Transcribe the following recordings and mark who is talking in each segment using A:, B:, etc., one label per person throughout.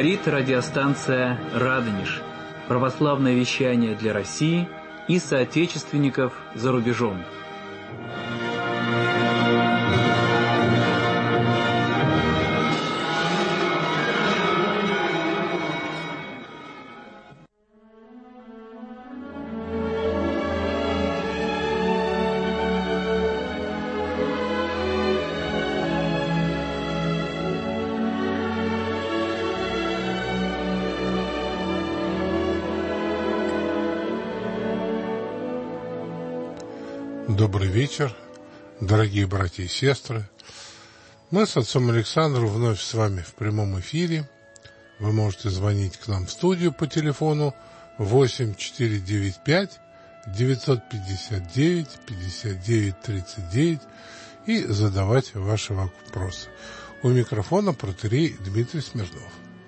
A: Говорит радиостанция «Радонеж». Православное вещание для России и соотечественников за рубежом.
B: Добрый вечер, дорогие братья и сестры. Мы с отцом Александром вновь с вами в прямом эфире. Вы можете звонить к нам в студию по телефону 8495 959 59 39 и задавать ваши вопросы. У микрофона протоиерей Дмитрий Смирнов.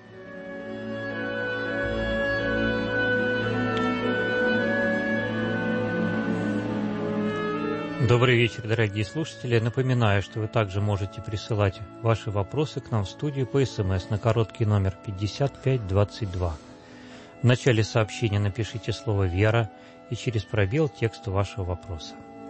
C: Добрый вечер, дорогие слушатели. Напоминаю, что вы также можете присылать ваши вопросы к нам в студию по СМС на короткий номер 5522. В начале сообщения напишите слово «Вера» и через пробел текст вашего вопроса.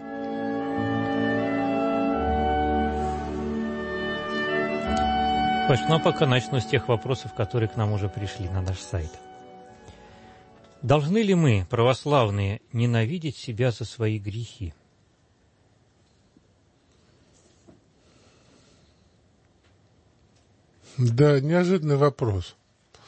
C: Ну а пока начну с тех вопросов, которые к нам уже пришли на наш сайт. Должны ли мы, православные, ненавидеть себя за свои грехи?
B: Да, неожиданный вопрос.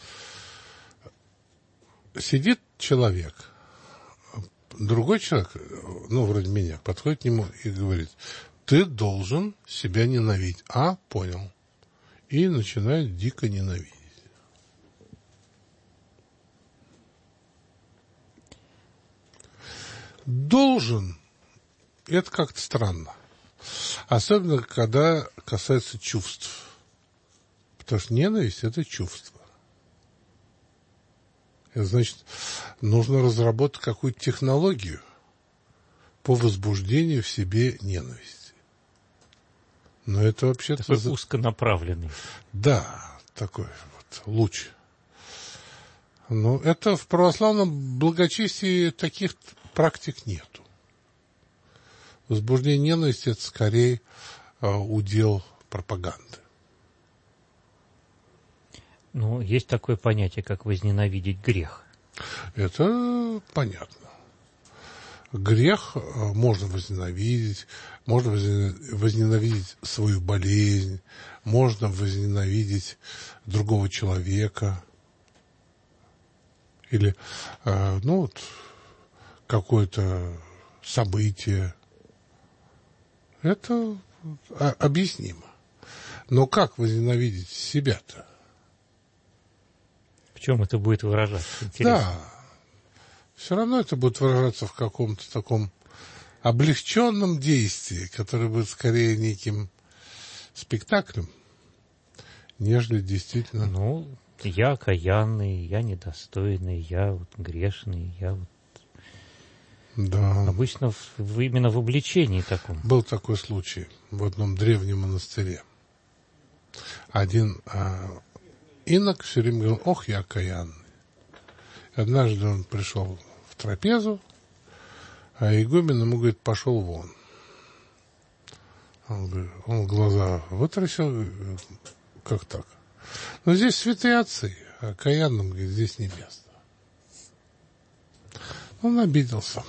B: Сидит человек, другой человек, вроде меня, подходит к нему и говорит: ты должен себя ненавидеть. Понял. И начинает дико ненавидеть. Должен. Это как-то странно. Особенно, когда касается чувств. Потому что ненависть – это чувство. Это значит, нужно разработать какую-то технологию по возбуждению в себе ненависти. Но это вообще-то...
C: Такой узконаправленный.
B: Да, такой вот луч. Но это в православном благочестии таких практик нету. Возбуждение ненависти – это скорее удел пропаганды.
C: Есть такое понятие, как возненавидеть грех.
B: Это понятно. Грех можно возненавидеть свою болезнь, можно возненавидеть другого человека или какое-то событие. Это объяснимо. Но как возненавидеть себя-то?
C: В чем это будет выражаться? Интересно.
B: Да, все равно это будет выражаться в каком-то таком облегченном действии, которое будет скорее неким спектаклем, нежели действительно...
C: Я окаянный, я недостойный, я грешный, я
B: Да.
C: Обычно именно в обличении таком.
B: Был такой случай в одном древнем монастыре. Один... инок все время говорил: ох, я окаянный. Однажды он пришел в трапезу, а игумен ему говорит: пошел вон. Он глаза вытаращил: как так? Здесь святые отцы, а окаянным, говорит, здесь не место. Он обиделся.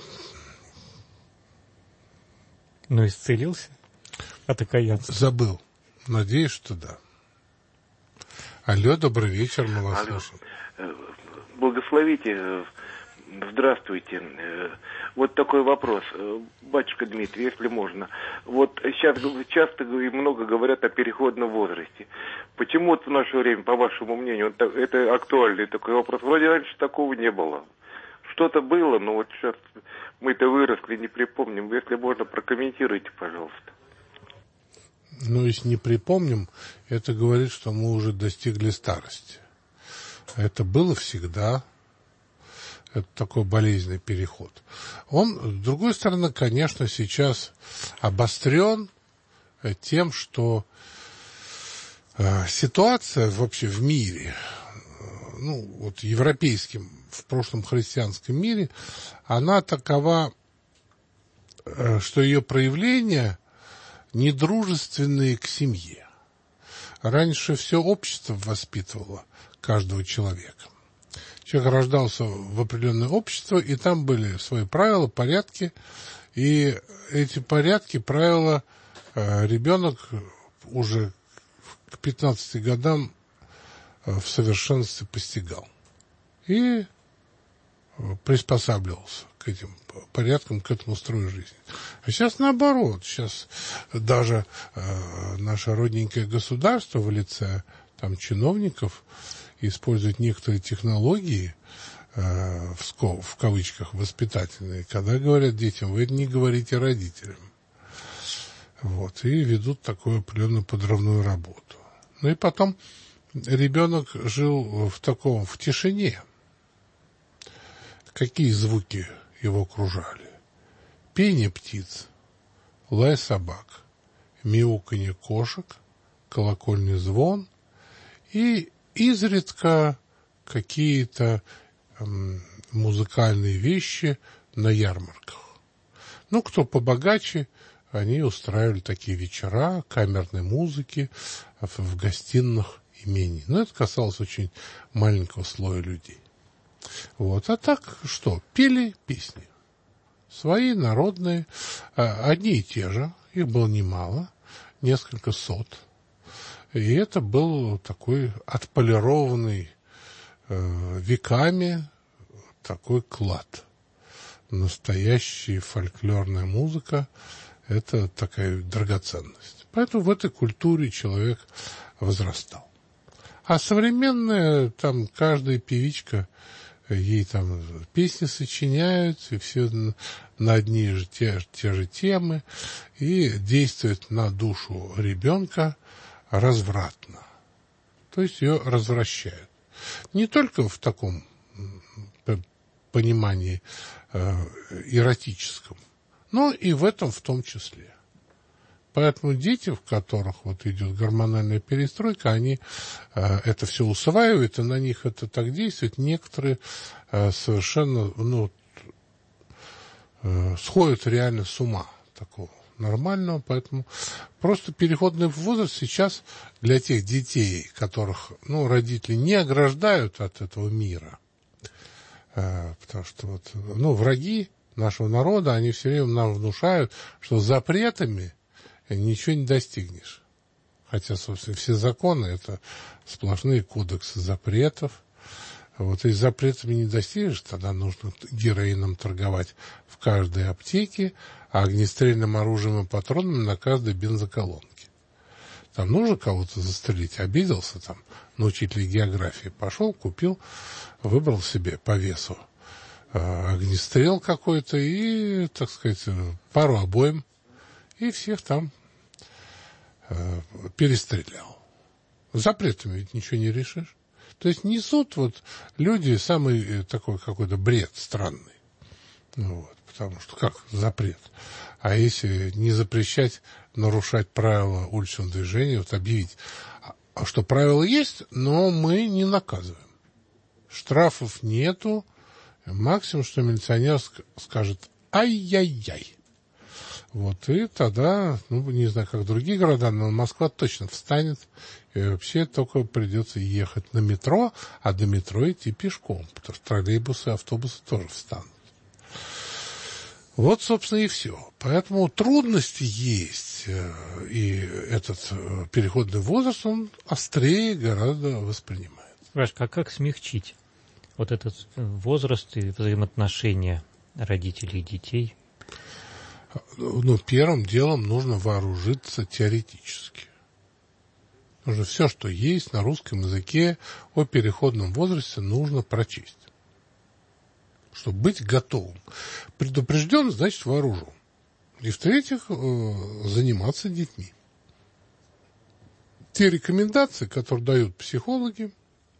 C: Исцелился от окаянства?
B: Забыл. Надеюсь, что да. Алло, добрый вечер, мы вас слушаем.
D: Благословите, здравствуйте. Вот такой вопрос, батюшка Дмитрий, если можно. Вот сейчас часто и много говорят о переходном возрасте. Почему в наше время, по вашему мнению, это актуальный такой вопрос? Вроде раньше такого не было. Что-то было, но вот сейчас мы-то выросли, не припомним. Если можно, прокомментируйте, пожалуйста.
B: Если не припомним, это говорит, что мы уже достигли старости. Это было всегда. Это такой болезненный переход. Он, с другой стороны, конечно, сейчас обострен тем, что ситуация вообще в мире вот европейским, в прошлом христианском мире, она такова, что ее проявления недружественные к семье. Раньше все общество воспитывало каждого человека. Человек рождался в определенное общество, и там были свои правила, порядки, и эти порядки, правила ребенок уже к 15 годам в совершенстве постигал и приспосабливался к этим порядкам, к этому строю жизни. А сейчас наоборот, сейчас даже наше родненькое государство в лице там чиновников использует некоторые технологии, в кавычках, воспитательные, когда говорят детям: вы это не говорите родителям. Вот, и ведут такую определенную подрывную работу. Ну и потом ребенок жил в тишине. Какие звуки его окружали? Пение птиц, лай собак, мяуканье кошек, колокольный звон и изредка какие-то музыкальные вещи на ярмарках. Ну, кто побогаче, они устраивали такие вечера камерной музыки в гостиных имений. Но это касалось очень маленького слоя людей. Вот. А так что? Пели песни. Свои, народные, одни и те же. Их было немало, несколько сот. И это был такой отполированный веками такой клад. Настоящая фольклорная музыка — это такая драгоценность. Поэтому в этой культуре человек возрастал. А современная, там, каждая певичка, ей там песни сочиняют, и все на одни и те же темы, и действует на душу ребенка развратно. То есть ее развращают. Не только в таком понимании эротическом, но и в этом в том числе. Поэтому дети, в которых вот идет гормональная перестройка, они это все усваивают, и на них это так действует. Некоторые совершенно сходят реально с ума такого нормального. Поэтому просто переходный возраст сейчас для тех детей, которых родители не ограждают от этого мира. Потому что враги нашего народа, они все время нам внушают, что запретами ничего не достигнешь. Хотя, собственно, все законы — это сплошные кодексы запретов. Вот и запретами не достигнешь, тогда нужно героином торговать в каждой аптеке, а огнестрельным оружием и патронами на каждой бензоколонке. Там нужно кого-то застрелить, обиделся там на учителя географии, пошел, купил, выбрал себе по весу огнестрел какой-то и, так сказать, пару обоим, и всех там перестрелял. Запретами ведь ничего не решишь. То есть несут люди самый такой какой-то бред странный. Потому что как запрет? А если не запрещать нарушать правила уличного движения, объявить, что правила есть, но мы не наказываем. Штрафов нету. Максимум, что милиционер скажет: ай-яй-яй. И тогда, не знаю, как другие города, но Москва точно встанет, и вообще только придется ехать на метро, а до метро идти пешком, потому что троллейбусы и автобусы тоже встанут. Собственно, и все. Поэтому трудности есть, и этот переходный возраст, он острее гораздо воспринимает.
C: Рашка, а как смягчить этот возраст и взаимоотношения родителей и детей?
B: Первым делом нужно вооружиться теоретически. Нужно все, что есть на русском языке о переходном возрасте, нужно прочесть. Чтобы быть готовым. Предупрежден, значит вооружен. И в-третьих, заниматься детьми. Те рекомендации, которые дают психологи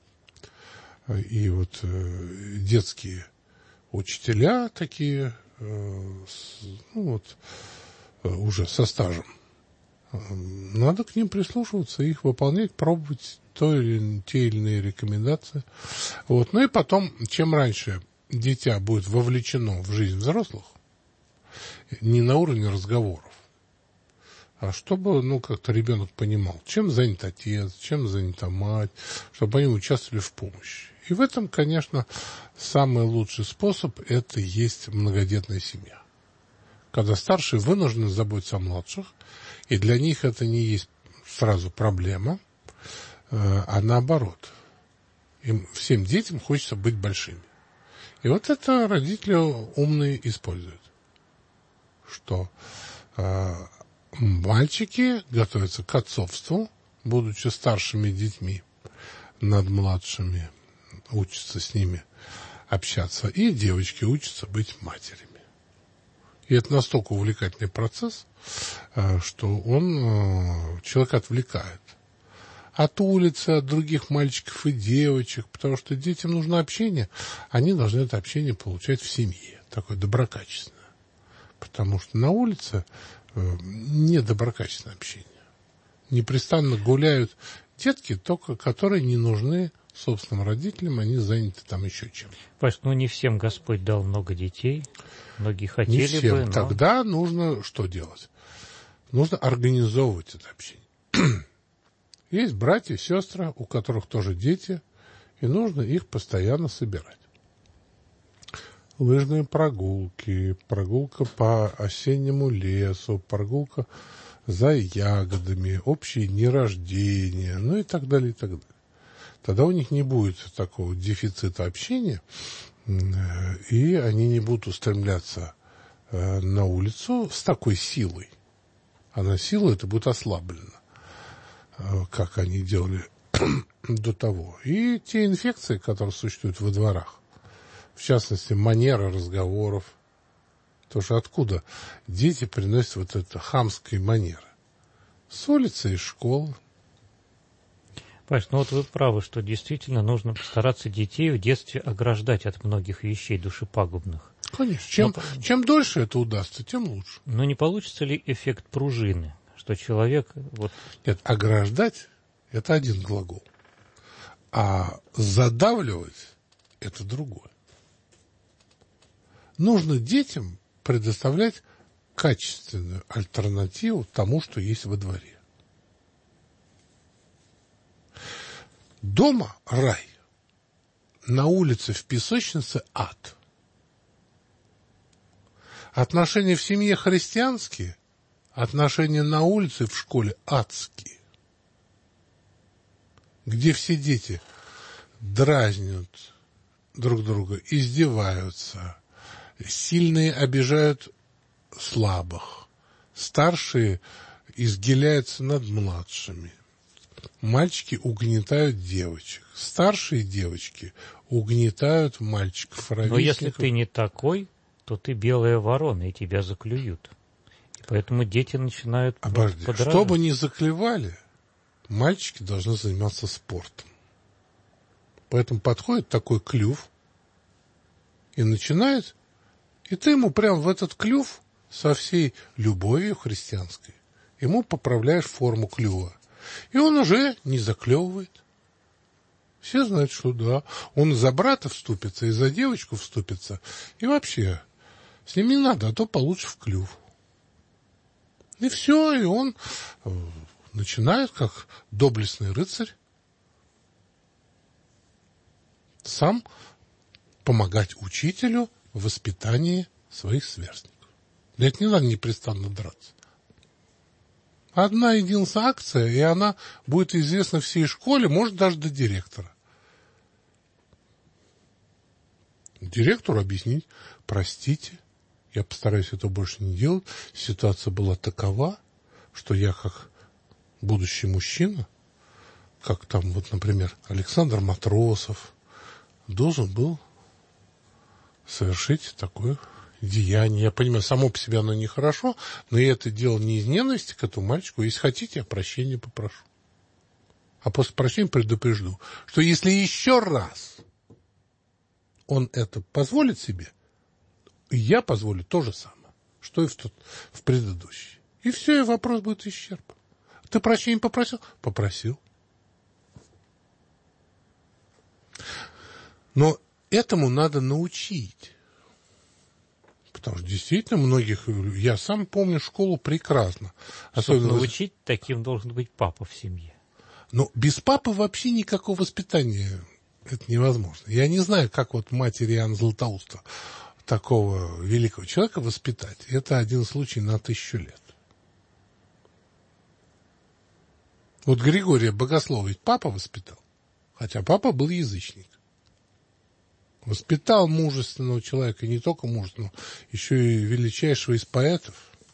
B: и детские учителя такие, уже со стажем надо к ним прислушиваться, их выполнять, пробовать те или иные рекомендации. Вот. Ну и потом, чем раньше дитя будет вовлечено в жизнь взрослых, не на уровне разговоров, а чтобы, как-то ребенок понимал, чем занят отец, чем занята мать, чтобы они участвовали в помощи. И в этом, конечно, самый лучший способ – это есть многодетная семья. Когда старшие вынуждены заботиться о младших, и для них это не есть сразу проблема, а наоборот. Им, всем детям хочется быть большими. И вот это родители умные используют. Что мальчики готовятся к отцовству, будучи старшими детьми над младшими, учатся с ними общаться, и девочки учатся быть матерями. И это настолько увлекательный процесс, что он человека отвлекает от улицы, от других мальчиков и девочек, потому что детям нужно общение, они должны это общение получать в семье, такое доброкачественное. Потому что на улице не доброкачественное общение. Непрестанно гуляют детки, только которые не нужны собственным родителям, они заняты там еще чем-то.
C: Паш, не всем Господь дал много детей, многие хотели
B: не всем.
C: бы. Но...
B: Тогда нужно что делать? Нужно организовывать это общение. Есть братья и сестры, у которых тоже дети, и нужно их постоянно собирать. Лыжные прогулки, прогулка по осеннему лесу, прогулка за ягодами, общие дни рождения, и так далее, и так далее. Тогда у них не будет такого дефицита общения, и они не будут устремляться на улицу с такой силой. А на силу это будет ослаблено, как они делали до того. И те инфекции, которые существуют во дворах, в частности, манера разговоров. Потому что откуда дети приносят вот это хамские манеры? С улицы, из школы.
C: Паш, вы правы, что действительно нужно постараться детей в детстве ограждать от многих вещей душепагубных.
B: Конечно. Чем дольше это удастся, тем лучше.
C: Но не получится ли эффект пружины, что человек...
B: Нет, ограждать – это один глагол. А задавливать – это другое. Нужно детям предоставлять качественную альтернативу тому, что есть во дворе. Дома – рай, на улице, в песочнице – ад. Отношения в семье христианские, отношения на улице, в школе – адские. Где все дети дразнят друг друга, издеваются, сильные обижают слабых, старшие изгиляются над младшими. Мальчики угнетают девочек. Старшие девочки угнетают мальчиков, ровесников.
C: Но если ты не такой, то ты белая ворона, и тебя заклюют. И поэтому дети начинают подражать.
B: Чтобы не заклевали, мальчики должны заниматься спортом. Поэтому подходит такой клюв и начинает, и ты ему прям в этот клюв со всей любовью христианской ему поправляешь форму клюва. И он уже не заклевывает. Все знают, что да, он за брата вступится, и за девочку вступится. И вообще, с ним не надо, а то получишь в клюв. И все, и он начинает, как доблестный рыцарь, сам помогать учителю в воспитании своих сверстников. Для этого не надо непрестанно драться. Одна единственная акция, и она будет известна всей школе, может, даже до директора. Директору объяснить: простите, я постараюсь это больше не делать. Ситуация была такова, что я, как будущий мужчина, как там, например, Александр Матросов, должен был совершить такое деяние. Я понимаю, само по себе оно нехорошо, но я это делал не из ненависти к этому мальчику. Если хотите, я прощения попрошу. А после прощения предупрежду, что если еще раз он это позволит себе, я позволю то же самое, что и в предыдущий. И все, и вопрос будет исчерпан. Ты прощения попросил? Попросил. Но этому надо научить. Потому что действительно многих... Я сам помню школу прекрасно.
C: Чтобы научить, таким должен быть папа в семье.
B: Но без папы вообще никакого воспитания это невозможно. Я не знаю, как вот матери Иоанна Златоуста такого великого человека воспитать. Это один случай на 1000 лет. Вот Григория Богослова ведь папа воспитал. Хотя папа был язычник. Воспитал мужественного человека, и не только мужественного, еще и величайшего из поэтов.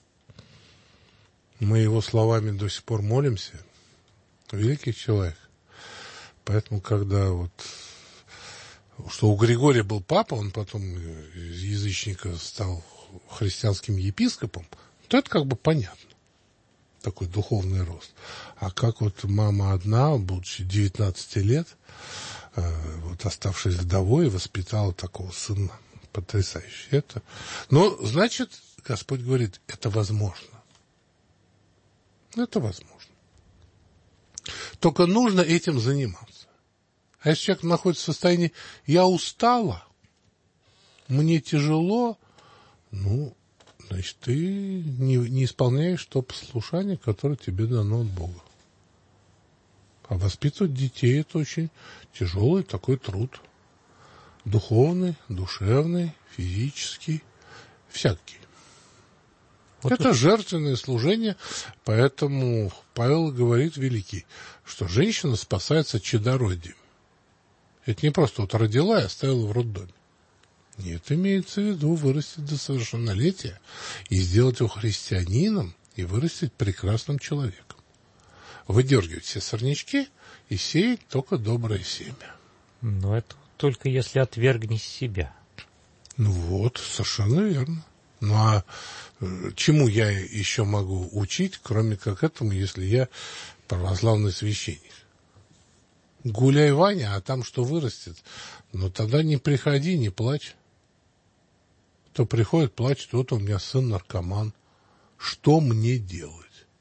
B: Мы его словами до сих пор молимся. Великий человек. Поэтому, когда вот... Что у Григория был папа, он потом из язычника стал христианским епископом, то это как бы понятно. Такой духовный рост. А как вот мама одна, будучи 19 лет, вот оставшись вдовой, воспитала такого сына. Потрясающе. Это... Но, значит, Господь говорит, это возможно. Это возможно. Только нужно этим заниматься. А если человек находится в состоянии «я устала», «мне тяжело», ну, значит, ты не исполняешь то послушание, которое тебе дано от Бога. А воспитывать детей – это очень тяжелый такой труд. Духовный, душевный, физический, всякий. Вот это жертвенное служение, поэтому Павел говорит великий, что женщина спасается чадородием. Это не просто вот родила и оставила в роддоме. Нет, имеется в виду вырастить до совершеннолетия и сделать его христианином и вырастить прекрасным человеком. Выдергивать все сорнячки и сеять только доброе семя.
C: Но это только если отвергнешь себя.
B: Ну вот, совершенно верно. Ну а чему я еще могу учить, кроме как этому, если я православный священник? Гуляй, Ваня, а там что вырастет? Ну тогда не приходи, не плачь. Кто приходит, плачет, вот у меня сын наркоман. Что мне делать?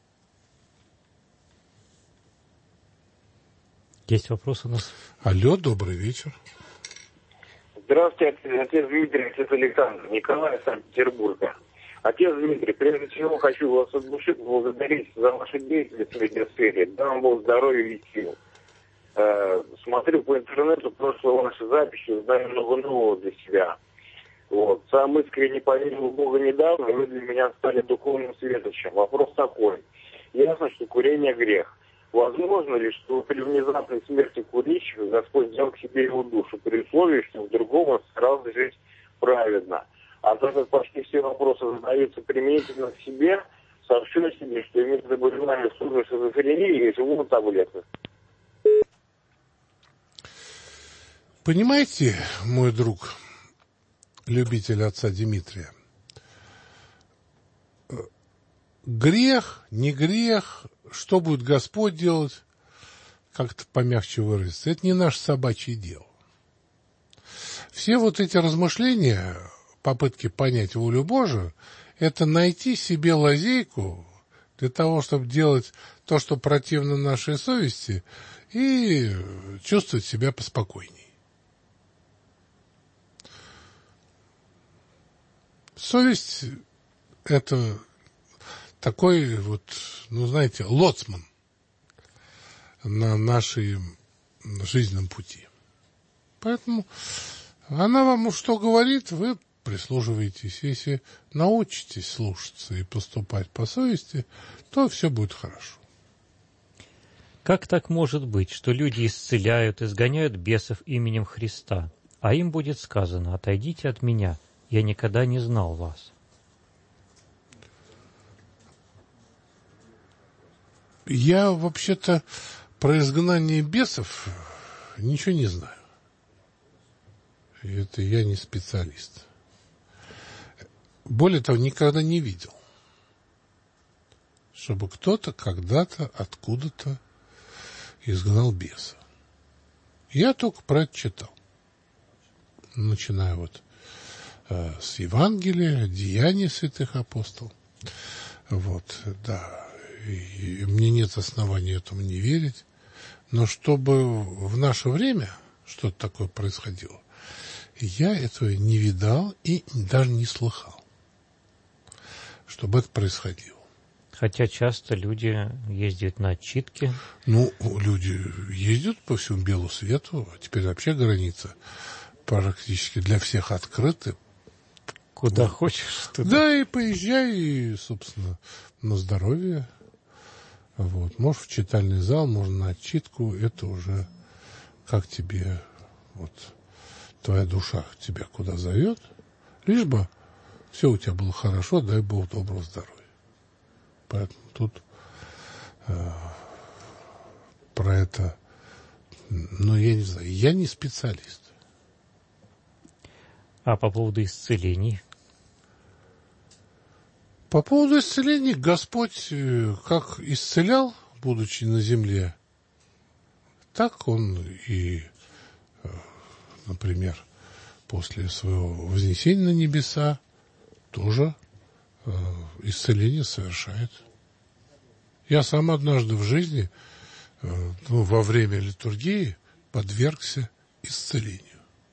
C: Есть вопрос у нас?
B: Алло, добрый вечер.
E: Здравствуйте, отец Дмитрий, отец Александр, Николай, Санкт-Петербурга. Отец Дмитрий, прежде всего хочу вас от души поблагодарить за вашу деятельность в медиасфере. Дай вам Бог здоровья и сил. Смотрю по интернету прошлые ваши записи, узнаю много нового для себя. Вот. Сам искренне поверил в Бога недавно, и вы для меня стали духовным светочем. Вопрос такой. Ясно, что курение грех. Возможно ли, что при внезапной смерти курильщика Господь взял к себе его душу, при условии, что в другом он старался жить праведно? А так как почти все вопросы задаются применительно к себе, сообщу о себе, что имеет заболевание сужной шизофрении и живу на таблетках.
B: Понимаете, мой друг, любитель отца Дмитрия, грех, не грех, что будет Господь делать, как-то помягче выразиться, это не наше собачье дело. Все вот эти размышления, попытки понять волю Божию, это найти себе лазейку для того, чтобы делать то, что противно нашей совести, и чувствовать себя поспокойней. Совесть – это такой вот, ну, знаете, лоцман на нашем жизненном пути. Поэтому она вам что говорит, вы прислушиваетесь. Если научитесь слушаться и поступать по совести, то все будет хорошо.
C: Как так может быть, что люди исцеляют, изгоняют бесов именем Христа, а им будет сказано: «Отойдите от меня, я никогда не знал вас»?
B: Я вообще-то про изгнание бесов ничего не знаю. Это я не специалист. Более того, никогда не видел, чтобы кто-то когда-то откуда-то изгнал беса. Я только про это читал. Начиная вот с Евангелия, Деяний святых апостолов. Вот, да. и мне нет оснований этому не верить. Но чтобы в наше время что-то такое происходило, я этого не видал и даже не слыхал, чтобы это происходило.
C: Хотя часто люди ездят на отчитки.
B: Ну, люди ездят по всему белу свету, а теперь вообще граница практически для всех открыты.
C: Куда хочешь, туда.
B: Да, и поезжай, и, собственно, на здоровье. Вот. Можешь в читальный зал, можно на отчитку. Это уже как тебе, вот, твоя душа тебя куда зовет. Лишь бы все у тебя было хорошо, дай Бог доброго здоровья. Поэтому тут про это, ну, я не знаю, я не специалист.
C: А по поводу исцелений?
B: По поводу исцелений, Господь как исцелял, будучи на земле, так Он и, например, после своего вознесения на небеса тоже исцеление совершает. Я сам однажды в жизни, во время литургии, подвергся исцелению.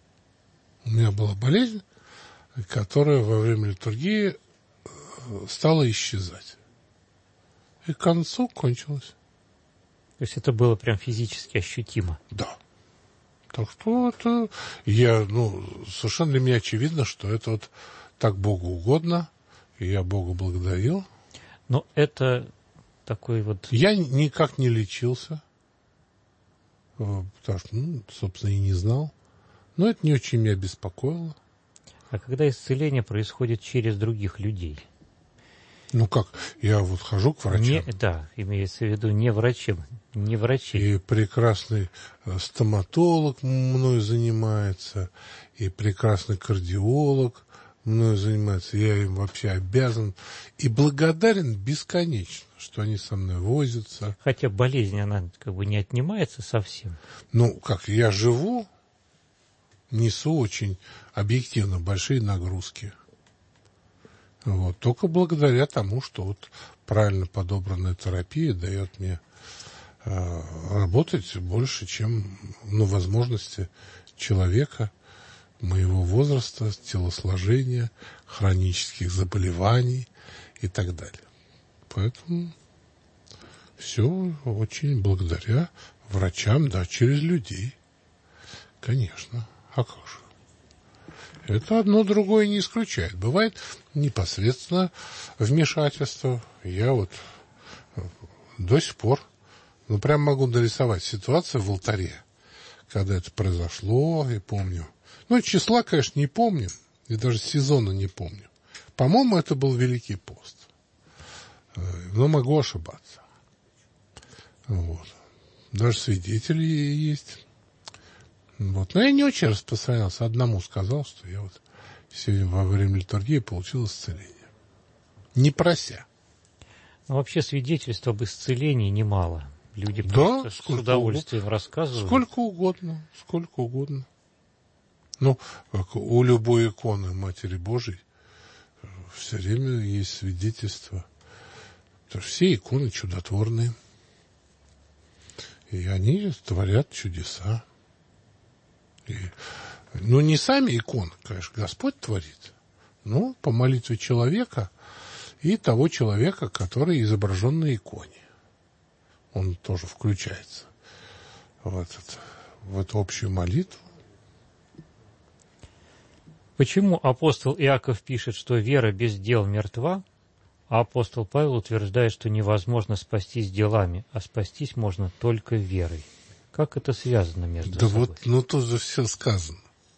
B: У меня была болезнь, которая во время литургии стала исчезать. И к концу кончилась.
C: То есть это было прям физически ощутимо?
B: Да. Так что это... совершенно для меня очевидно, что это вот так Богу угодно, и я Бога благодарил.
C: Но это такой вот...
B: Я никак не лечился, потому что, собственно, и не знал. Но это не очень меня беспокоило.
C: А когда исцеление происходит через других людей?
B: Ну как, я вот хожу к врачам.
C: Да, имеется в виду не врачам, не врачи.
B: И прекрасный стоматолог мною занимается, и прекрасный кардиолог мною занимается. Я им вообще обязан и благодарен бесконечно, что они со мной возятся.
C: Хотя болезнь, она как бы не отнимается совсем.
B: Ну, как, я живу, несу очень объективно большие нагрузки. Вот. Только благодаря тому, что вот правильно подобранная терапия дает мне работать больше, чем возможности человека моего возраста, телосложения, хронических заболеваний и так далее. Поэтому все очень благодаря врачам, да, через людей. Конечно. А как же? Это одно другое не исключает. Бывает непосредственно вмешательство. Я вот до сих пор, прям могу нарисовать ситуацию в алтаре, когда это произошло, и помню. Числа, конечно, не помню, и даже сезона не помню. По-моему, это был Великий пост. Но могу ошибаться. Вот. Даже свидетели есть. Вот. Но я не очень распространялся. Одному сказал, что я вот сегодня во время литургии получил исцеление. Не прося.
C: Вообще свидетельств об исцелении немало. Люди
B: да,
C: с удовольствием рассказывают.
B: Сколько угодно. Как у любой иконы Матери Божией все время есть свидетельства. Потому что все иконы чудотворные. И они творят чудеса. И, не сами иконы, конечно, Господь творит, но по молитве человека и того человека, который изображен на иконе. Он тоже включается в эту общую молитву.
C: Почему апостол Иаков пишет, что вера без дел мертва, а апостол Павел утверждает, что невозможно спастись делами, а спастись можно только верой? Как это связано между собой?
B: Да вот, тут же все сказано.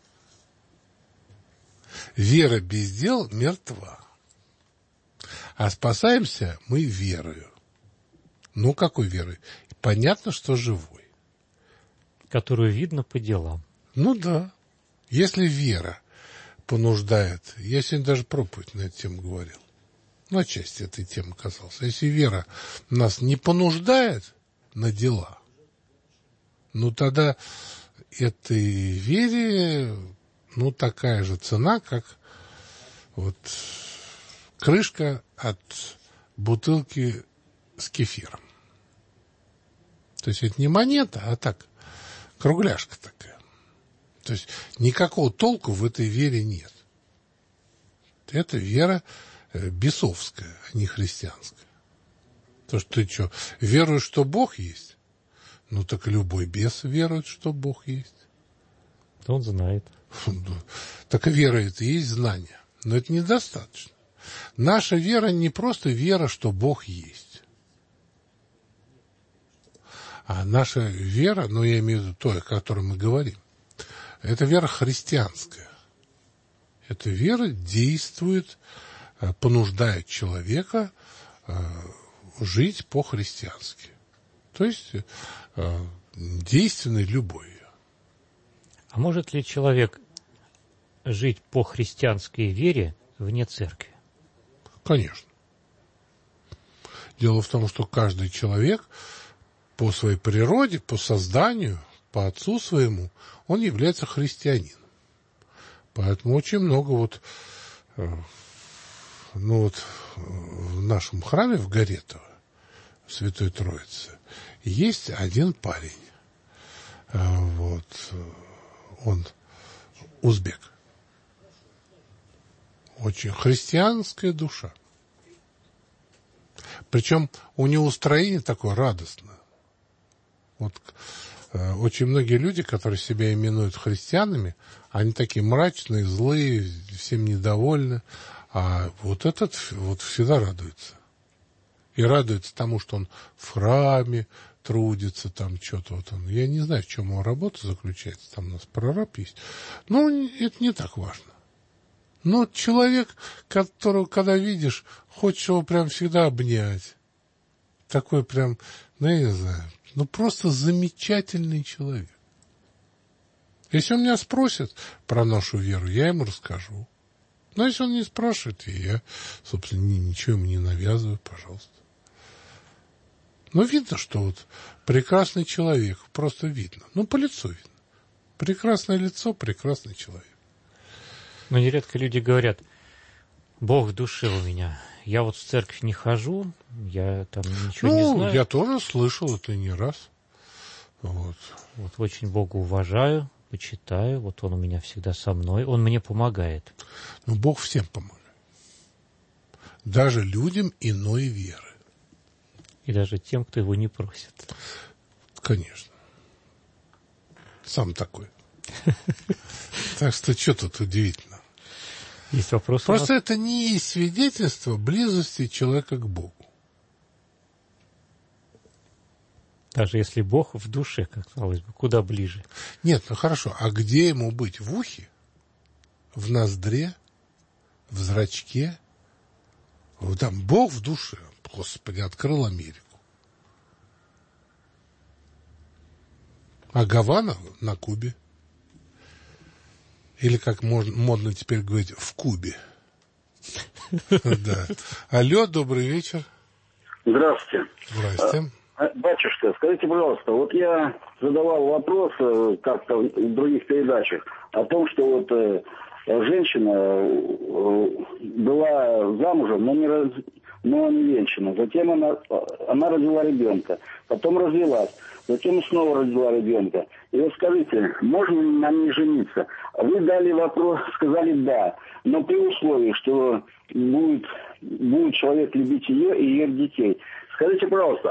B: Вера без дел мертва. А спасаемся мы верою. Какой верой? Понятно, что живой.
C: Которую видно по делам.
B: Да. Если вера понуждает... Я сегодня даже проповедь на эту тему говорил. Отчасти этой темы касался. Если вера нас не понуждает на дела, тогда этой вере, такая же цена, как вот крышка от бутылки с кефиром. То есть это не монета, а так, кругляшка такая. То есть никакого толку в этой вере нет. Это вера бесовская, а не христианская. То, что ты что, веруешь, что Бог есть? Ну так любой бес верует, что Бог есть.
C: Он знает.
B: Так и вера это и есть знание. Но это недостаточно. Наша вера не просто вера, что Бог есть. А наша вера, ну я имею в виду то, о которой мы говорим, это вера христианская. Эта вера действует, понуждает человека жить по-христиански. То есть действенной любовью.
C: А может ли человек жить по христианской вере вне церкви?
B: Конечно. Дело в том, что каждый человек по своей природе, по созданию, по отцу своему, он является христианином. Поэтому очень много в нашем храме в Горетово, Святой Троицы, есть один парень. Он узбек. Очень христианская душа. Причем у него устроение такое радостное. Очень многие люди, которые себя именуют христианами, они такие мрачные, злые, всем недовольны. А этот всегда радуется. И радуется тому, что он в храме трудится, там что-то Я не знаю, в чем его работа заключается, там у нас прораб есть. Но это не так важно. Но человек, которого, когда видишь, хочешь его прям всегда обнять. Такой прям, я не знаю, просто замечательный человек. Если он меня спросит про нашу веру, я ему расскажу. Но если он не спрашивает, я, собственно, ничего ему не навязываю, пожалуйста. Но видно, что прекрасный человек, просто видно. По лицу видно. Прекрасное лицо, прекрасный человек.
C: Но нередко люди говорят: Бог в душе у меня. Я в церковь не хожу, я там ничего не знаю.
B: Я тоже слышал это не раз.
C: Очень Бога уважаю, почитаю, Он у меня всегда со мной, Он мне помогает.
B: Бог всем помогает. Даже людям иной веры.
C: И даже тем, кто его не просит.
B: Конечно. Сам такой. Так что тут удивительно?
C: Есть вопрос?
B: Просто это не есть свидетельство близости человека к Богу.
C: Даже если Бог в душе, как казалось бы, куда ближе.
B: Нет, хорошо. А где ему быть? В ухе? В ноздре? В зрачке? Там Бог в душе. Господи, открыл Америку. А Гавана на Кубе. Или, как модно теперь говорить, в Кубе. Да. Алло, добрый вечер.
F: Здравствуйте.
B: Здрасте.
F: Батюшка, скажите, пожалуйста, я задавал вопрос как-то в других передачах о том, что женщина была замужем, но не венчана. Затем она родила ребенка, потом развелась, затем снова родила ребенка. И скажите, можно ли на ней жениться? Вы дали вопрос, сказали да, но при условии, что будет человек любить ее и ее детей. Скажите, пожалуйста,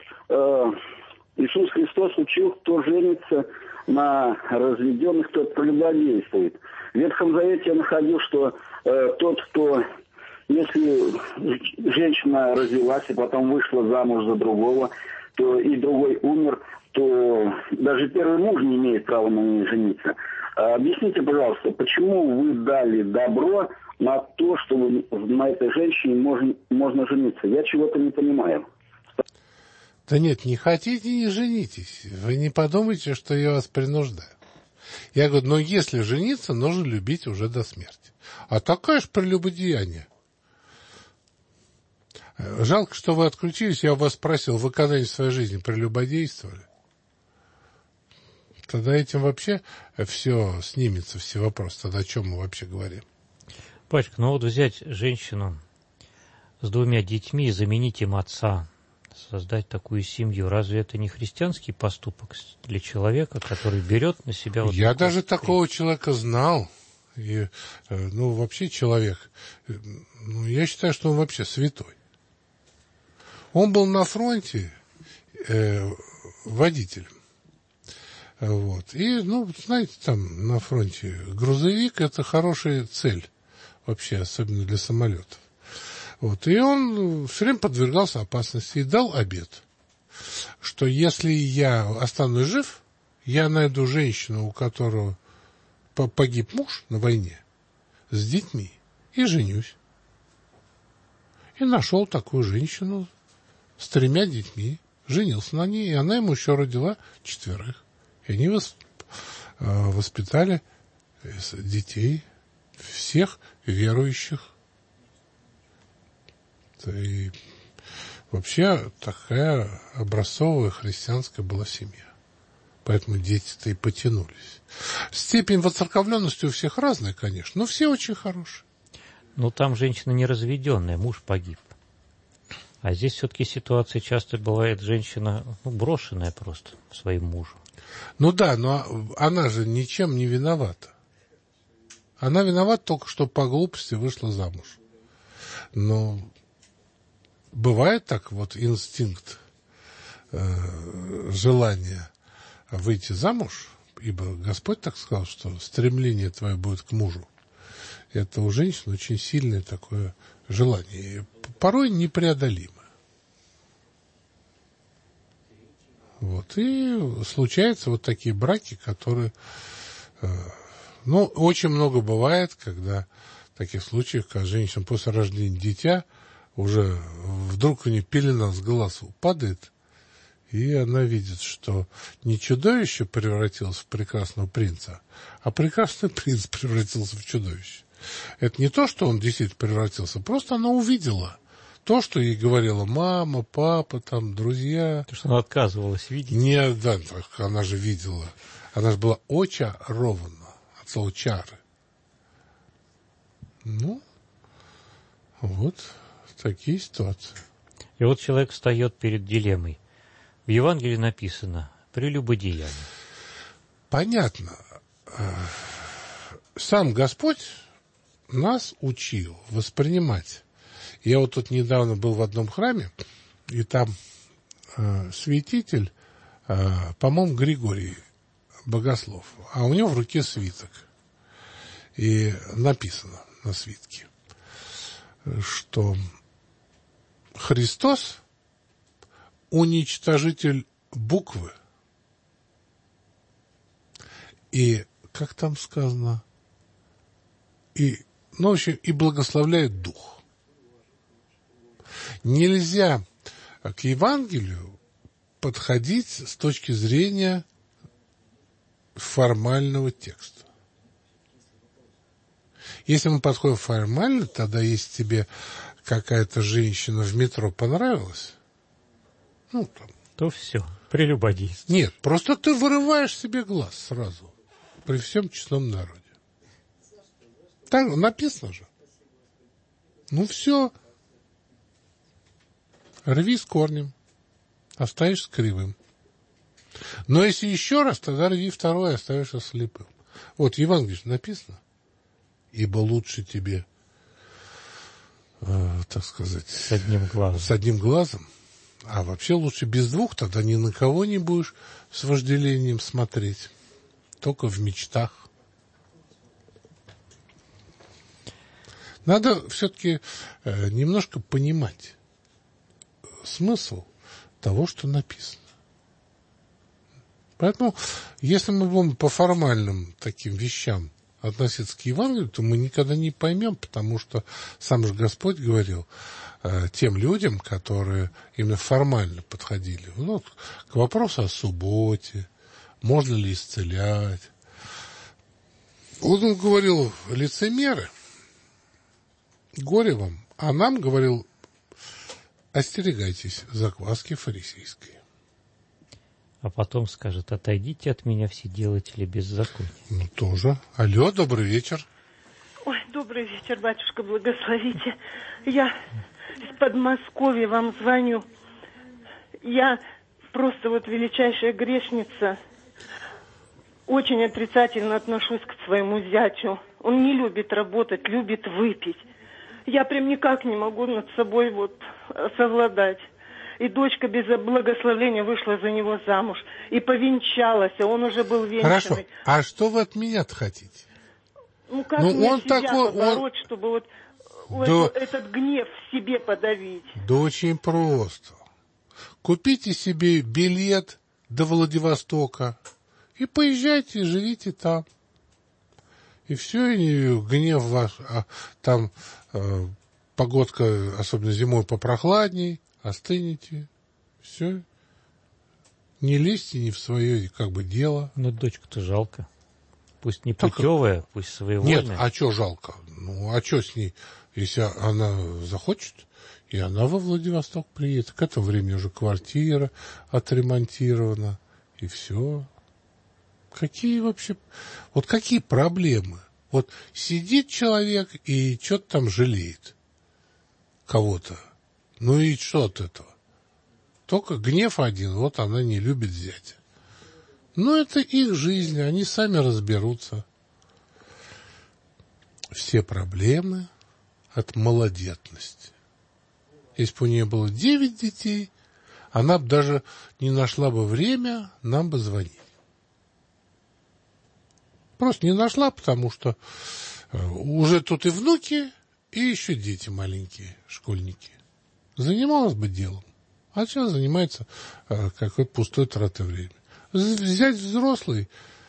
F: Иисус Христос учил, кто женится на разведенных, тот прелюбодействует. В Ветхом Завете я находил, что тот, кто, если женщина развелась и потом вышла замуж за другого, то и другой умер, то даже первый муж не имеет права на ней жениться. Объясните, пожалуйста, почему вы дали добро на то, что на этой женщине можно жениться? Я чего-то не понимаю.
B: Да нет, не хотите, не женитесь. Вы не подумайте, что я вас принуждаю. Я говорю, если жениться, нужно любить уже до смерти. А такое ж прелюбодеяние. Жалко, что вы отключились. Я вас спросил, вы когда-нибудь в своей жизни прелюбодействовали? Тогда этим вообще все снимется, все вопросы. Тогда о чем мы вообще говорим?
C: Пачка, взять женщину с 2 детьми и заменить им отца создать такую семью. Разве это не христианский поступок для человека, который берет на себя... Вот
B: я даже такого человека знал. И, вообще человек, я считаю, что он вообще святой. Он был на фронте водителем. Вот. И, знаете, там на фронте грузовик — это хорошая цель вообще, особенно для самолетов. Вот. И он все время подвергался опасности и дал обет, что если я останусь жив, я найду женщину, у которой погиб муж на войне, с детьми, и женюсь. И нашел такую женщину с 3 детьми, женился на ней, и она ему еще родила 4. И они воспитали детей, всех верующих. И вообще такая образцовая христианская была семья. Поэтому дети-то и потянулись. Степень воцерковленности у всех разная, конечно, но все очень хорошие.
C: Но там женщина не разведенная, муж погиб. А здесь все-таки ситуация часто бывает, женщина брошенная просто своим мужем.
B: Ну да, но она же ничем не виновата. Она виновата только, что по глупости вышла замуж. Но бывает так, вот инстинкт, желание выйти замуж, ибо Господь так сказал, что стремление твое будет к мужу. Это у женщин очень сильное такое желание, и порой непреодолимое. Вот. И случаются вот такие браки, которые... очень много бывает, когда в таких случаях, когда женщина после рождения дитя уже вдруг у нее пелена с глаз падает, и она видит, что не чудовище превратилось в прекрасного принца, а прекрасный принц превратился в чудовище. Это не то, что он действительно превратился, просто она увидела то, что ей говорила мама, папа, там, друзья.
C: То, что она отказывалась видеть.
B: Нет, да, она же видела. Она же была очарована от слова чары. Вот такие ситуации.
C: И вот человек встает перед дилеммой. В Евангелии написано «прелюбодеяние».
B: Понятно. Сам Господь нас учил воспринимать. Я вот тут недавно был в одном храме, и там святитель, по-моему, Григорий Богослов, а у него в руке свиток. И написано на свитке, что Христос — уничтожитель буквы. И, как там сказано, и благословляет дух. Нельзя к Евангелию подходить с точки зрения формального текста. Если мы подходим формально, тогда если тебе какая-то женщина в метро понравилась,
C: то все, прелюбодейство.
B: Нет, просто ты вырываешь себе глаз сразу, при всем честном народе. Так написано же. Все. Рви с корнем, оставишь с кривым. Но если еще раз, тогда рви второй, оставишься слепым. Вот в Евангелии написано: ибо лучше тебе, так сказать,
C: с одним глазом, а вообще лучше без 2, тогда ни на кого не будешь с вожделением смотреть, только в мечтах. Надо все-таки немножко понимать смысл того, что написано. Поэтому, если мы будем по формальным таким вещам относиться к Евангелию, то мы никогда не поймем, потому что сам же Господь говорил тем людям, которые именно формально подходили, к вопросу о субботе, можно ли исцелять. Он говорил: лицемеры, горе вам, а нам говорил: остерегайтесь закваски фарисейской. А потом скажет: отойдите от меня, все делатели беззакония.
B: Тоже. Алло, добрый вечер.
G: Ой, добрый вечер, батюшка, благословите. Я из Подмосковья вам звоню. Я просто вот величайшая грешница. Очень отрицательно отношусь к своему зятю. Он не любит работать, любит выпить. Я прям никак не могу над собой вот совладать. И дочка без благословения вышла за него замуж. И повенчалась, а он уже был венчанный.
B: Хорошо. А что вы от меня-то хотите?
G: Ну как мне
B: он
G: себя
B: такой,
G: побороть, чтобы вот этот гнев в себе подавить?
B: Да очень просто. Купите себе билет до Владивостока и поезжайте, живите там. И все, и гнев ваш, там погодка, особенно зимой, попрохладней, остынете, все. Не лезьте не в свое как бы дело.
C: Ну, дочку-то жалко. Пусть не путевая, пусть своевольная.
B: Нет, а что жалко? Ну, а что с ней, если она захочет, и она во Владивосток приедет. К этому времени уже квартира отремонтирована, и все. Какие вообще... Вот какие проблемы? Вот сидит человек и что-то там жалеет кого-то. Ну и что от этого? Только гнев один, вот она не любит зятя. Ну, это их жизнь, они сами разберутся. Все проблемы от малодетности. Если бы у нее было 9 детей, она бы даже не нашла бы время нам бы звонить. Просто не нашла, потому что уже тут и внуки, и еще дети маленькие, школьники. Занималась бы делом. А сейчас занимается какой-то пустой тратой времени. Взять взрослый,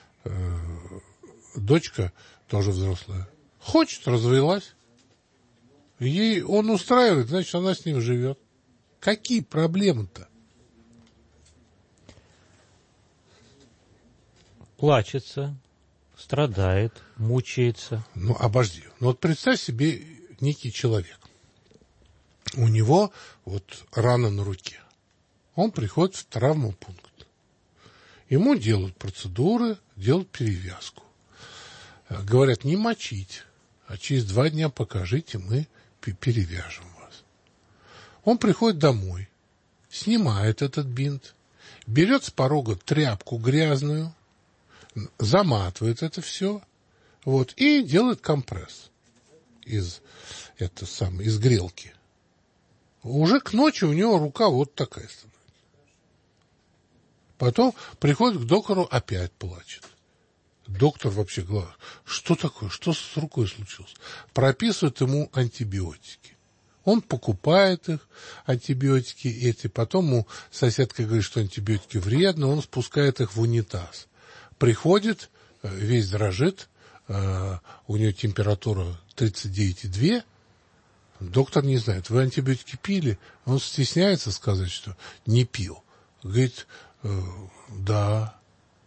B: дочка тоже взрослая. Хочет, развелась. Ей он устраивает, значит, она с ним живет. Какие проблемы-то?
C: Плачется, страдает, мучается.
B: Ну, обожди. Ну, вот представь себе некий человек. У него вот рана на руке. Он приходит в травмопункт. Ему делают процедуры, делают перевязку. Говорят, не мочить, а через 2 дня покажите, мы перевяжем вас. Он приходит домой, снимает этот бинт, берет с порога тряпку грязную, заматывает это все, вот, и делает компресс из грелки. Уже к ночи у него рука вот такая становится. Потом приходит к доктору, опять плачет. Доктор вообще говорит, что такое, что с рукой случилось? Прописывает ему антибиотики. Он покупает их, антибиотики эти, потом ему соседка говорит, что антибиотики вредны, он спускает их в унитаз. Приходит, весь дрожит, у него температура 39,2. Доктор не знает, вы антибиотики пили? Он стесняется сказать, что не пил. Говорит, да.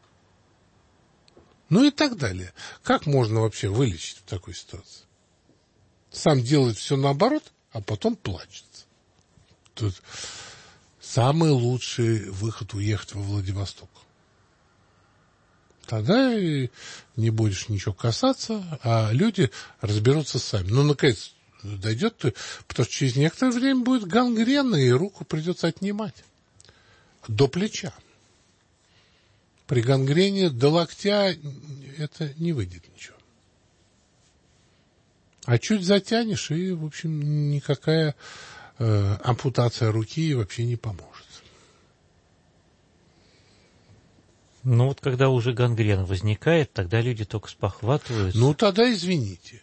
B: Ну и так далее. Как можно вообще вылечить в такой ситуации? Сам делает все наоборот, а потом плачется. Тут самый лучший выход — уехать во Владивосток. Тогда не будешь ничего касаться, а люди разберутся сами. Ну, наконец, дойдет, потому что через некоторое время будет гангрена, и руку придется отнимать. До плеча. При гангрене до локтя это не выйдет ничего. А чуть затянешь, и, в общем, никакая ампутация руки вообще не поможет.
C: Ну вот когда уже гангрена возникает, тогда люди только спохватываются.
B: Ну тогда извините.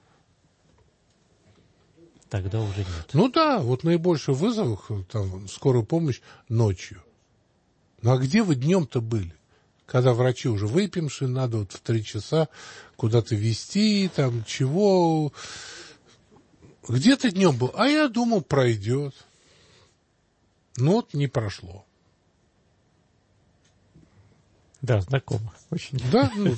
C: Тогда уже нет.
B: Ну да, вот наибольший вызов, там, скорую помощь ночью. Ну а где вы днем-то были? Когда врачи уже выпившие, надо вот в 3 часа куда-то везти, там, чего. Где ты днем был? А я думал, пройдет. Ну вот не прошло.
C: Да, знакомо. Очень.
B: Да? Ну,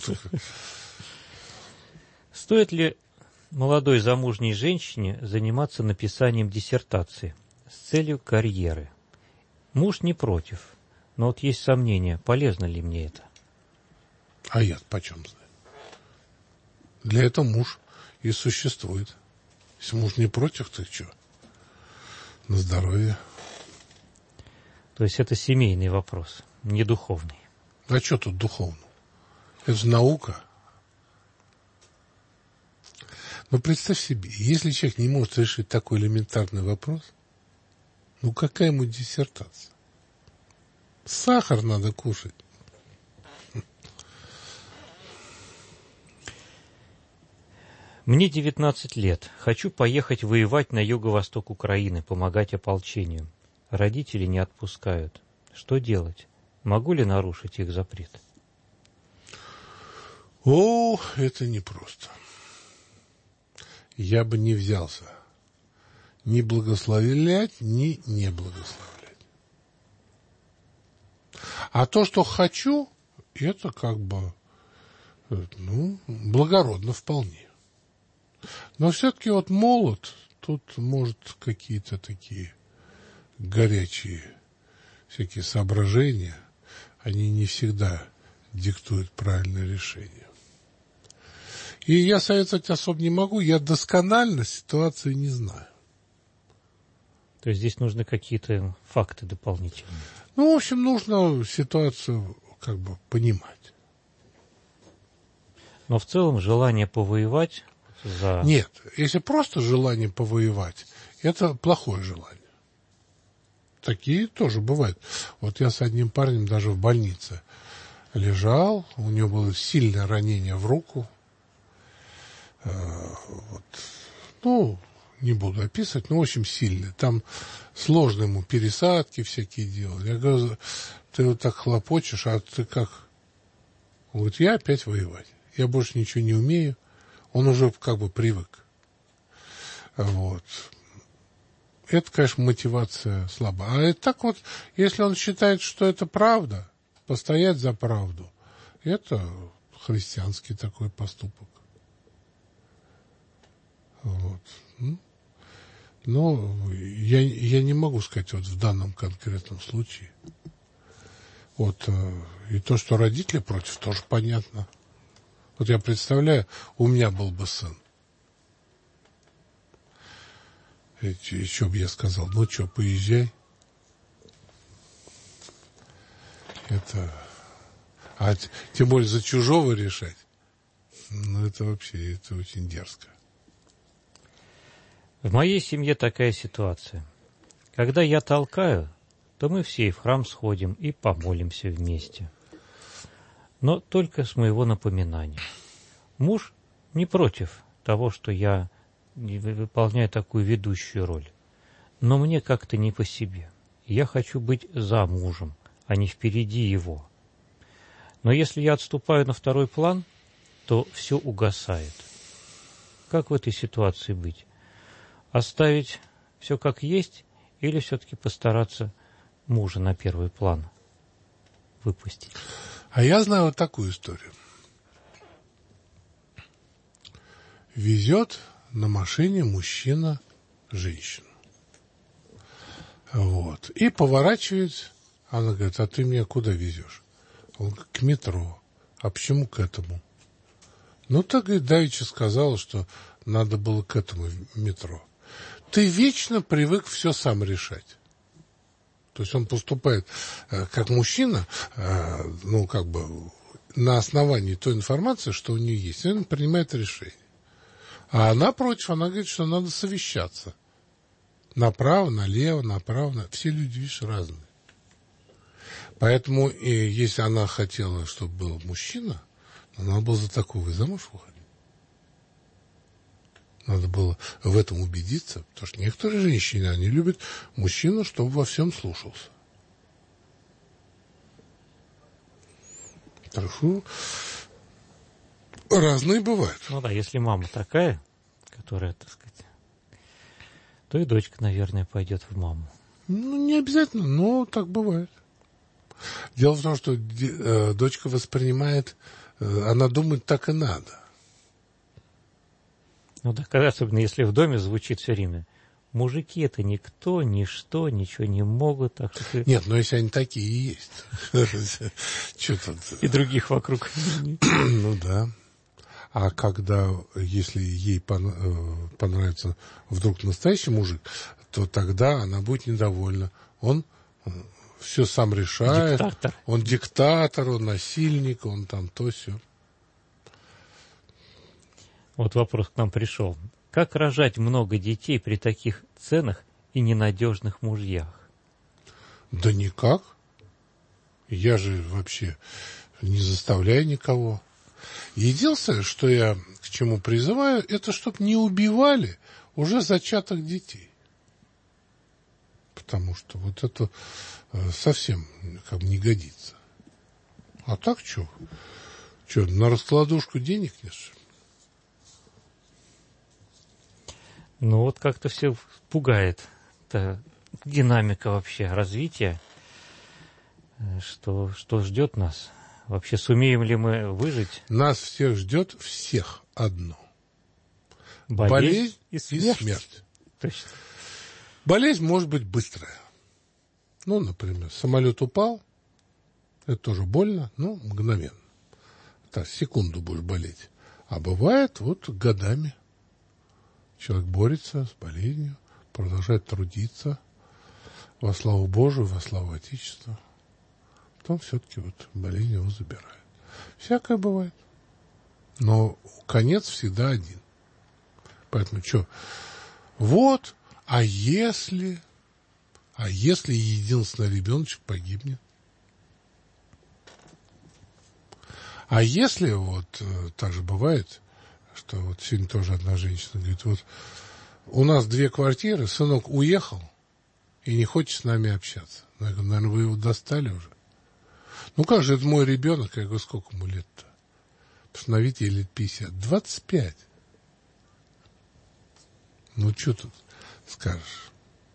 C: Стоит ли молодой замужней женщине заниматься написанием диссертации с целью карьеры? Муж не против, но вот есть сомнения, полезно ли мне это?
B: А я почем знаю? Для этого муж и существует. Если муж не против, то что? На здоровье.
C: То есть это семейный вопрос, не духовный.
B: А что тут духовно? Это же наука. Но представь себе, если человек не может решить такой элементарный вопрос, ну какая ему диссертация? Сахар надо кушать.
C: Мне 19 лет. Хочу поехать воевать на юго-восток Украины, помогать ополчению. Родители не отпускают. Что делать? Могу ли нарушить их запрет?
B: О, это непросто. Я бы не взялся ни благословлять, ни не благословлять. А то, что хочу, это как бы, ну, благородно вполне. Но все-таки вот молод, тут, может, какие-то такие горячие всякие соображения, они не всегда диктуют правильное решение. И я советовать особо не могу, я досконально ситуации не знаю.
C: То есть здесь нужны какие-то факты дополнительные?
B: Ну, в общем, нужно ситуацию как бы понимать.
C: Но в целом желание повоевать за...
B: Нет, если просто желание повоевать, это плохое желание. Такие тоже бывают. Вот я с одним парнем даже в больнице лежал, у него было сильное ранение в руку. Вот. Ну, не буду описывать, но очень сильное. Там сложно ему пересадки всякие делать. Я говорю, ты вот так хлопочешь, а ты как? Он говорит, я опять воевать. Я больше ничего не умею. Он уже как бы привык. Вот. Это, конечно, мотивация слаба. А так вот, если он считает, что это правда, постоять за правду, это христианский такой поступок. Вот. Но я не могу сказать вот в данном конкретном случае. Вот. И то, что родители против, тоже понятно. Вот я представляю, у меня был бы сын. И что бы я сказал? Ну что, поезжай. Это... А тем более за чужого решать. Ну, это вообще, это очень дерзко.
C: В моей семье такая ситуация. Когда я толкаю, то мы все и в храм сходим и помолимся вместе. Но только с моего напоминания. Муж не против того, что я выполняю такую ведущую роль. Но мне как-то не по себе. Я хочу быть за мужем, а не впереди его. Но если я отступаю на второй план, то все угасает. Как в этой ситуации быть? Оставить все как есть или все-таки постараться мужа на первый план выпустить?
B: А я знаю вот такую историю. Везет на машине мужчина женщину. Вот. И поворачивает. Она говорит, а ты меня куда везешь? Он говорит, к метро. А почему к этому? Ну, так, говорит, давеча сказала, что надо было к этому метро. Ты вечно привык все сам решать. То есть он поступает как мужчина, ну, как бы на основании той информации, что у нее есть. И он принимает решение. А она против, она говорит, что надо совещаться. Направо, налево, направо. Все люди, видишь, разные. Поэтому, если она хотела, чтобы был мужчина, надо было за такого и замуж выходить. Надо было в этом убедиться, потому что некоторые женщины, они любят мужчину, чтобы во всем слушался. Так что разные бывают.
C: Ну да, если мама такая, которая, так сказать, то и дочка, наверное, пойдет в маму.
B: Ну, не обязательно, но так бывает. Дело в том, что дочка воспринимает, она думает, так и надо.
C: Ну да, особенно если в доме звучит все время. Мужики это никто, ничто, ничего не могут. Так что ты...
B: Нет, но если они такие и есть. Что тут?
C: И других вокруг.
B: Ну да. А когда, если ей понравится вдруг настоящий мужик, то тогда она будет недовольна. Он все сам решает.
C: Диктатор.
B: Он диктатор, он насильник, он там то сё.
C: Вот вопрос к нам пришел. Как рожать много детей при таких ценах и ненадежных мужьях?
B: Да никак. Я же вообще не заставляю никого. Единственное, что я к чему призываю, это чтобы не убивали уже зачатых детей. Потому что вот это совсем как бы не годится. А так что? Что, на раскладушку денег нет?
C: Ну вот как-то все пугает динамика вообще развития. Что ждет нас? Вообще сумеем ли мы выжить?
B: Нас всех ждет всех одно.
C: Болезнь
B: и смерть.
C: Точно.
B: Болезнь может быть быстрая. Ну, например, самолет упал, это тоже больно, но мгновенно. Так, секунду будешь болеть. А бывает вот годами. Человек борется с болезнью, продолжает трудиться во славу Божию, во славу Отечества. Потом все-таки вот болезнь его забирает. Всякое бывает. Но конец всегда один. Поэтому что? Вот, а если единственный ребеночек погибнет? А если вот так же бывает, что вот сегодня тоже одна женщина говорит, вот у нас 2 квартиры, сынок уехал и не хочет с нами общаться. Я говорю, наверное, вы его достали уже. Ну как же, это мой ребенок. Я говорю, сколько ему лет-то? Потому что на вид ей лет 50. 25. Ну что тут скажешь?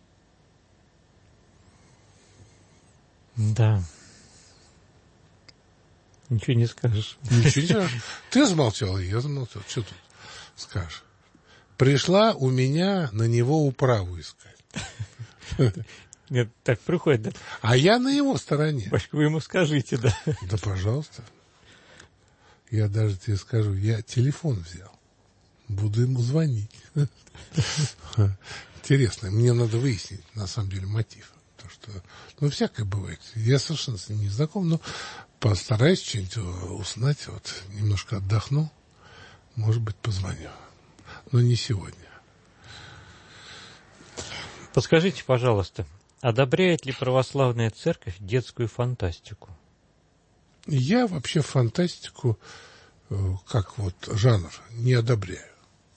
C: Да. Ничего не скажешь.
B: Ничего не скажешь. Ты замолчал, и я замолчал. Что тут скажешь? Пришла у меня на него управу искать.
C: Нет, так приходит, да?
B: А я на его стороне.
C: Башка, вы ему скажите, да?
B: Да, пожалуйста. Я даже тебе скажу, я телефон взял. Буду ему звонить. Интересно, мне надо выяснить, на самом деле, мотив. То, что, ну, всякое бывает. Я совершенно с ним не знаком, но постараюсь что-нибудь узнать. Вот, немножко отдохну. Может быть, позвоню. Но не сегодня.
C: Подскажите, пожалуйста, одобряет ли православная церковь детскую фантастику?
B: Я вообще фантастику, как вот жанр, не одобряю.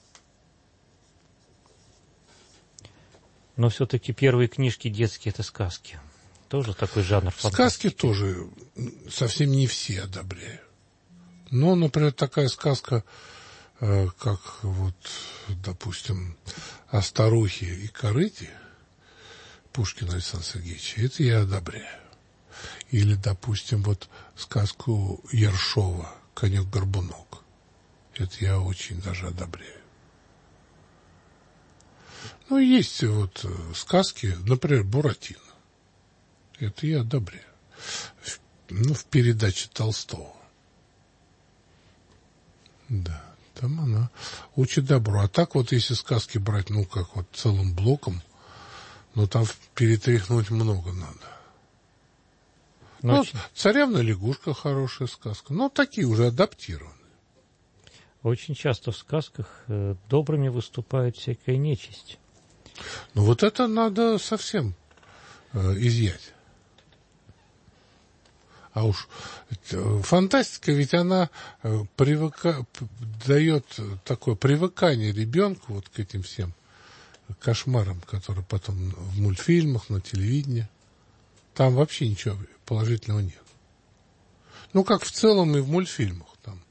C: Но все-таки первые книжки детские — это сказки. Тоже такой жанр фантастики.
B: Сказки тоже совсем не все одобряю. Но, например, такая сказка, как вот, допустим, о старухе и корыте Пушкина Александра Сергеевича, это я одобряю. Или, допустим, вот сказку Ершова «Конек-горбунок». Это я очень даже одобряю. Ну, есть вот сказки, например, «Буратино». Это я одобряю. Ну, в передаче Толстого. Да, там она учит добру. А так вот, если сказки брать, ну, как вот целым блоком, ну, там перетряхнуть много надо. Ну, «Царевна-лягушка» хорошая сказка. Ну, такие уже адаптированы.
C: Очень часто в сказках добрыми выступает всякая нечисть.
B: Ну, вот это надо совсем изъять. А уж фантастика, ведь она дает такое привыкание ребенку вот к этим всем кошмарам, которые потом в мультфильмах, на телевидении. Там вообще ничего положительного нет. Ну, как в целом и в мультфильмах. Там.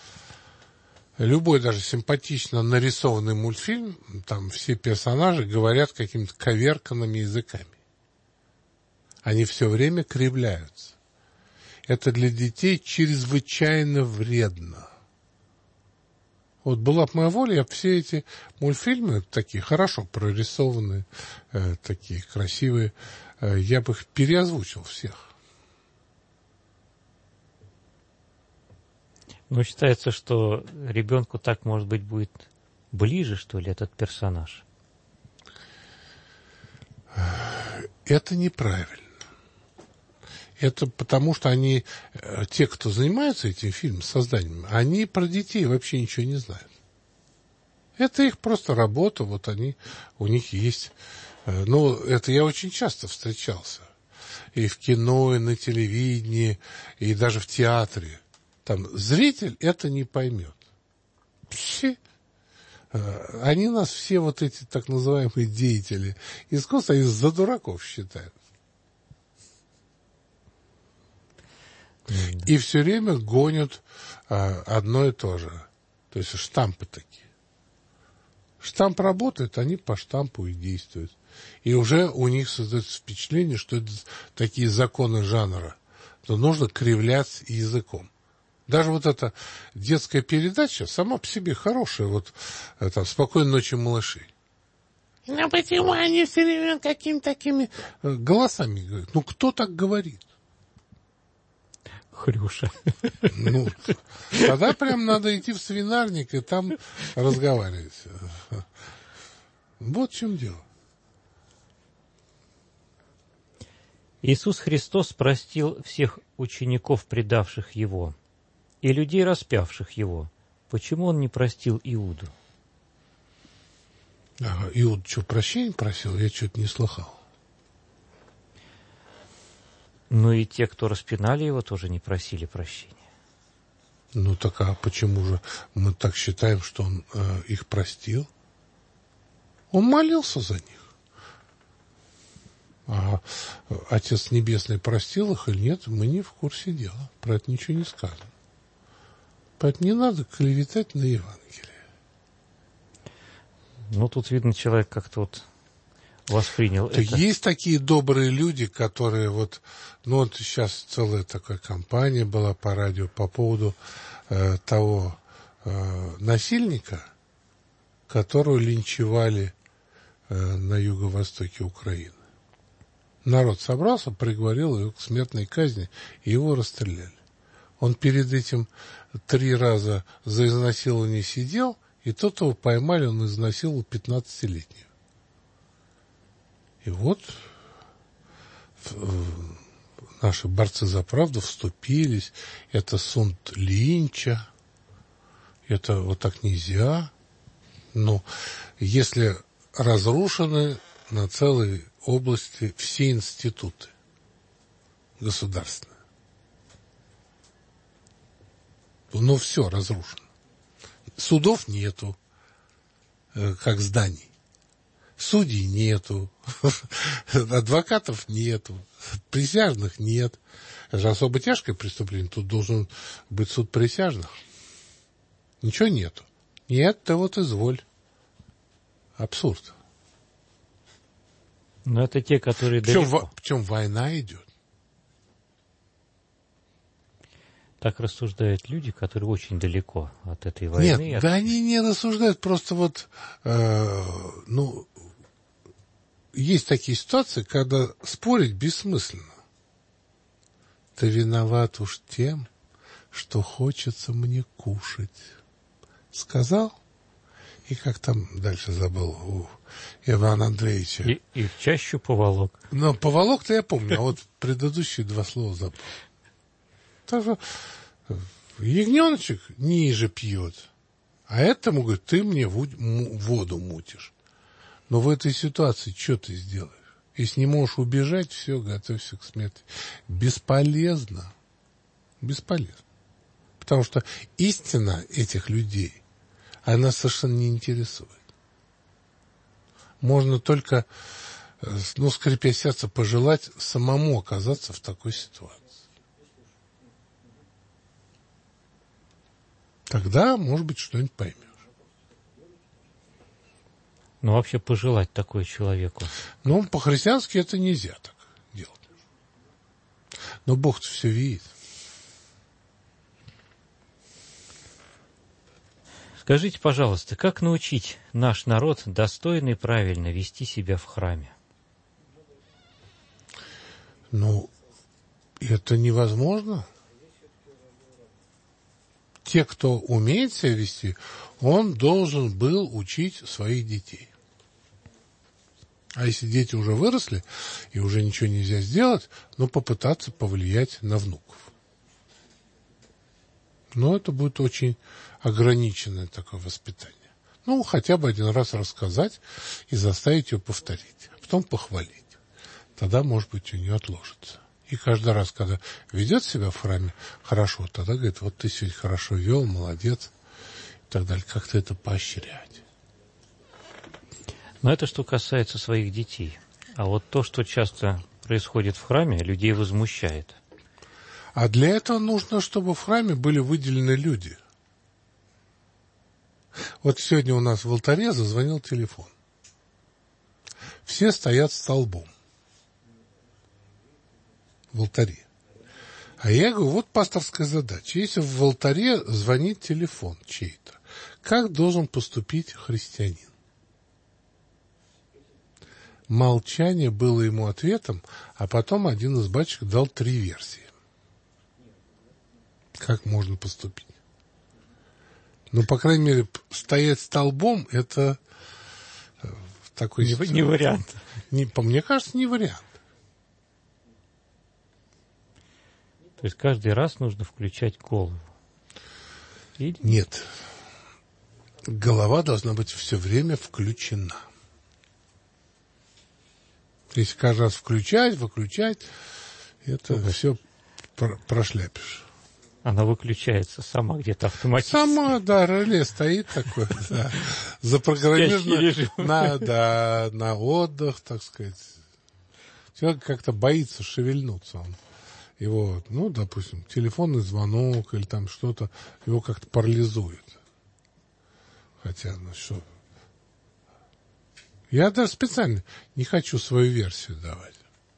B: Любой даже симпатично нарисованный мультфильм, там все персонажи говорят какими-то коверканными языками. Они все время кривляются. Это для детей чрезвычайно вредно. Вот была бы моя воля, я бы все эти мультфильмы, такие хорошо прорисованные, такие красивые, я бы их переозвучил всех.
C: Но считается, что ребенку так, может быть, будет ближе, что ли, этот персонаж.
B: Это неправильно. Это потому, что они, те, кто занимаются этим фильмом, созданием, они про детей вообще ничего не знают. Это их просто работа, вот они, у них есть. Ну, это я очень часто встречался. И в кино, и на телевидении, и даже в театре. Там зритель это не поймет. Вообще. Они нас все вот эти так называемые деятели искусства, они за дураков считают. И все время гонят одно и то же. То есть штампы такие. Штамп работает, они по штампу и действуют. И уже у них создается впечатление, что это такие законы жанра. То нужно кривлять языком. Даже вот эта детская передача сама по себе хорошая. Вот там «Спокойной ночи, малыши». Ну почему они все время какими-то такими голосами говорят? Ну кто так говорит?
C: Хрюша.
B: Ну, тогда прям надо идти в свинарник и там разговаривать. Вот в чем дело.
C: Иисус Христос простил всех учеников, предавших Его, и людей, распявших Его. Почему Он не простил Иуду?
B: Иуд что, прощения просил? Я что-то не слыхал.
C: Ну и те, кто распинали Его, тоже не просили прощения.
B: Ну так а почему же мы так считаем, что Он их простил? Он молился за них. А Отец Небесный простил их или нет, мы не в курсе дела. Про это ничего не сказано. Поэтому не надо клеветать на Евангелие.
C: Ну, тут, видно, человек как-то вот воспринял это.
B: Есть такие добрые люди, которые вот... Ну, вот сейчас целая такая кампания была по радио по поводу того насильника, которого линчевали на юго-востоке Украины. Народ собрался, приговорил его к смертной казни, и его расстреляли. Он перед этим 3 раза за изнасилование сидел, и тот его поймали, он изнасиловал 15-летнюю. И вот наши борцы за правду вступились. Это суд Линча. Это вот так нельзя. Но если разрушены на целой области все институты государственные. Ну, все разрушено. Судов нету, как зданий. Судей нету, адвокатов нету, присяжных нет. Это же особо тяжкое преступление, тут должен быть суд присяжных. Ничего нету. Нет, ты вот изволь. Абсурд.
C: Но это те, которые далеко.
B: Причем война идет.
C: Так рассуждают люди, которые очень далеко от этой войны.
B: Нет, да они не рассуждают, просто вот, есть такие ситуации, когда спорить бессмысленно. Ты виноват уж тем, что хочется мне кушать. Сказал? И как там дальше забыл у Ивана Андреевича.
C: И в чащу поволок.
B: Ну, поволок-то я помню, а вот предыдущие 2 слова забыл. Так что ягненочек ниже пьет, а этому говорит, ты мне воду мутишь. Но в этой ситуации что ты сделаешь? Если не можешь убежать, все, готовься к смерти. Бесполезно. Бесполезно. Потому что истина этих людей, она совершенно не интересует. Можно только, скрипя сердце, пожелать самому оказаться в такой ситуации. Тогда, может быть, что-нибудь поймешь.
C: Ну, вообще пожелать такое человеку.
B: Ну, по-христиански это нельзя так делать. Но Бог-то все видит.
C: Скажите, пожалуйста, как научить наш народ достойно и правильно вести себя в храме?
B: Ну, это невозможно. Те, кто умеет себя вести, он должен был учить своих детей. А если дети уже выросли и уже ничего нельзя сделать, попытаться повлиять на внуков. Но это будет очень ограниченное такое воспитание. Хотя бы один раз рассказать и заставить ее повторить, а потом похвалить. Тогда, может быть, у нее отложится. И каждый раз, когда ведет себя в храме хорошо, тогда говорит, вот ты сегодня хорошо вел, молодец, и так далее. Как-то это поощрять.
C: Но это что касается своих детей. А вот то, что часто происходит в храме, людей возмущает.
B: А для этого нужно, чтобы в храме были выделены люди. Вот сегодня у нас в алтаре зазвонил телефон. Все стоят столбом в алтаре. А я говорю, вот пасторская задача. Если в алтаре звонит телефон чей-то, как должен поступить христианин? Молчание было ему ответом, а потом один из батюшек дал 3 версии. Как можно поступить? По крайней мере, стоять столбом – это такой...
C: Не вариант.
B: Мне кажется, не вариант.
C: То есть каждый раз нужно включать голову? Или...
B: Нет. Голова должна быть все время включена. Если каждый раз включать, выключать, это все прошляпишь.
C: Она выключается сама где-то автоматически.
B: Сама, да, реле стоит такое, да, запрограммировано на отдых, так сказать. Человек как-то боится шевельнуться. Он его, допустим, телефонный звонок или там что-то, его как-то парализует. Хотя, что... Я даже специально не хочу свою версию давать.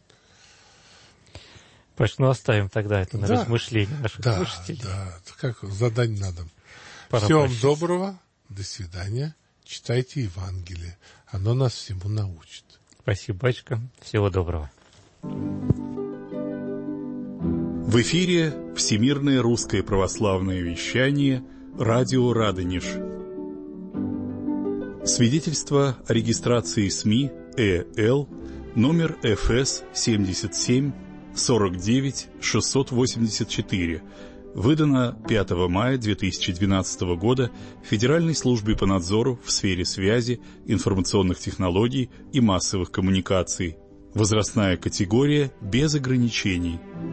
C: Паш, оставим тогда это на размышление наших слушателей.
B: Да, как задание надо.
C: Пора
B: Всего вам
C: прощаться.
B: доброго, до свидания. Читайте Евангелие, оно нас всему научит.
C: Спасибо, батюшка, всего доброго.
H: В эфире Всемирное русское православное вещание, радио Радонеж. Свидетельство о регистрации СМИ ЭЛ, номер ФС 77 49 684, выдано 5 мая 2012 года Федеральной службой по надзору в сфере связи, информационных технологий и массовых коммуникаций. Возрастная категория без ограничений.